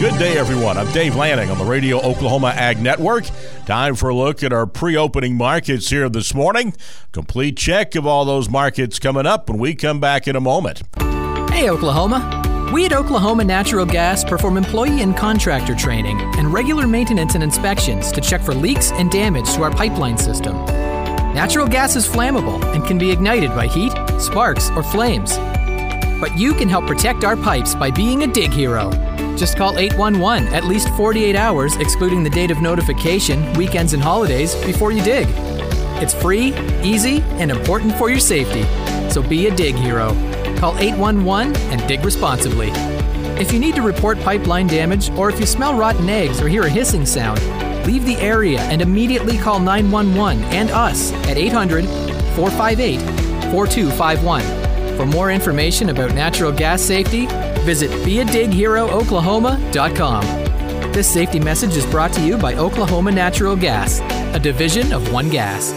Good day, everyone. I'm Dave Lanning on the Radio Oklahoma Ag Network. Time for a look at our pre-opening markets here this morning. Complete check of all those markets coming up when we come back in a moment. Hey, Oklahoma. We at Oklahoma Natural Gas perform employee and contractor training and regular maintenance and inspections to check for leaks and damage to our pipeline system. Natural gas is flammable and can be ignited by heat, sparks, or flames. But you can help protect our pipes by being a dig hero. Just call 811 at least 48 hours, excluding the date of notification, weekends, and holidays before you dig. It's free, easy, and important for your safety. So be a dig hero. Call 811 and dig responsibly. If you need to report pipeline damage, or if you smell rotten eggs or hear a hissing sound, leave the area and immediately call 911 and us at 800-458-4251. For more information about natural gas safety, visit beadigherooklahoma.com. This safety message is brought to you by Oklahoma Natural Gas, a division of One Gas.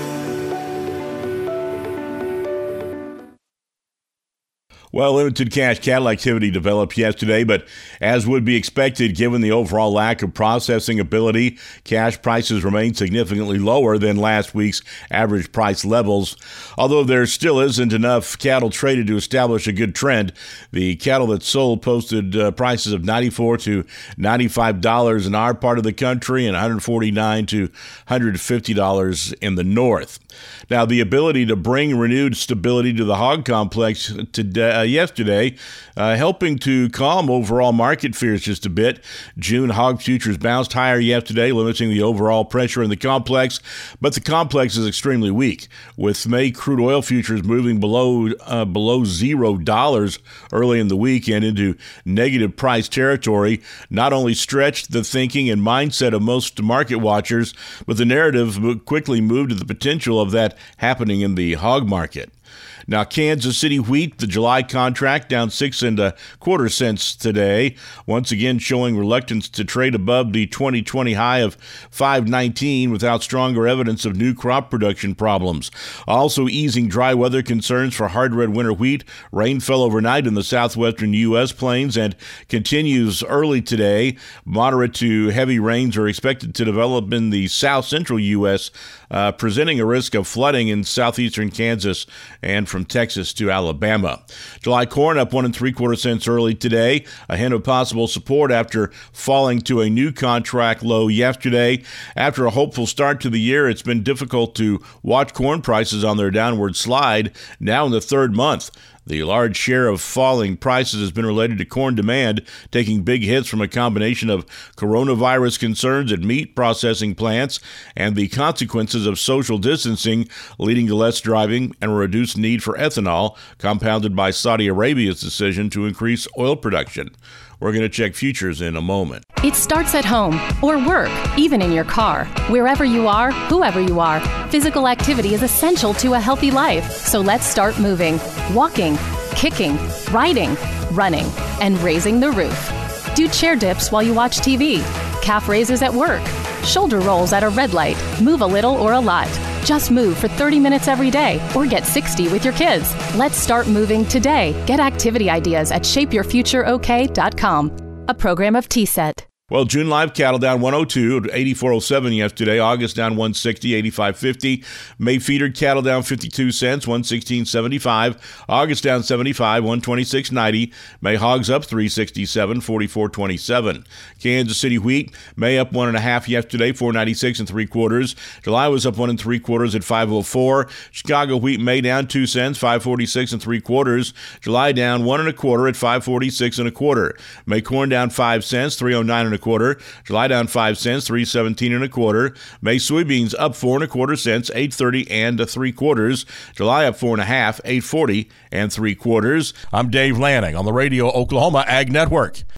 Well, limited cash cattle activity developed yesterday, but as would be expected, given the overall lack of processing ability, cash prices remain significantly lower than last week's average price levels. Although there still isn't enough cattle traded to establish a good trend, the cattle that sold posted prices of $94 to $95 in our part of the country and $149 to $150 in the north. Now, the ability to bring renewed stability to the hog complex yesterday, helping to calm overall market fears just a bit. June hog futures bounced higher yesterday, limiting the overall pressure in the complex, but the complex is extremely weak, with May crude oil futures moving below $0 early in the week and into negative price territory. Not only stretched the thinking and mindset of most market watchers, but the narrative quickly moved to the potential of that happening in the hog market. Now, Kansas City wheat, the July contract, down 6 1/4 cents today, once again showing reluctance to trade above the 2020 high of $5.19 without stronger evidence of new crop production problems. Also easing dry weather concerns for hard red winter wheat. Rain fell overnight in the southwestern U.S. plains and continues early today. Moderate to heavy rains are expected to develop in the south central U.S., presenting a risk of flooding in southeastern Kansas and from Texas to Alabama. July corn up 1 3/4 cents early today, a hint of possible support after falling to a new contract low yesterday. After a hopeful start to the year, it's been difficult to watch corn prices on their downward slide now in the third month. The large share of falling prices has been related to corn demand, taking big hits from a combination of coronavirus concerns at meat processing plants and the consequences of social distancing, leading to less driving and a reduced need for ethanol, compounded by Saudi Arabia's decision to increase oil production. We're going to check futures in a moment. It starts at home or work, even in your car. Wherever you are, whoever you are, physical activity is essential to a healthy life. So let's start moving, walking, kicking, riding, running, and raising the roof. Do chair dips while you watch TV, calf raises at work, shoulder rolls at a red light. Move a little or a lot. Just move for 30 minutes every day or get 60 with your kids. Let's start moving today. Get activity ideas at shapeyourfutureok.com. A program of TSET. Well, June live cattle down 102 to 84.07 yesterday. August down 160, 85.50. May feeder cattle down 52 cents, 116.75. August down 75, 126.90. May hogs up 367, 44.27. Kansas City wheat, May up 1.5 yesterday, 496 3/4. July was up 1 3/4 at 504. Chicago wheat May down 2 cents, 546 3/4. July down 1 1/4 at 546 1/4. May corn down 5 cents, 309 1/4. July down 5 cents, 317 1/4. May soybeans up 4 1/4 cents, 830 3/4. July up 4 1/2, 840 3/4. I'm Dave Lanning on the Radio Oklahoma Ag Network.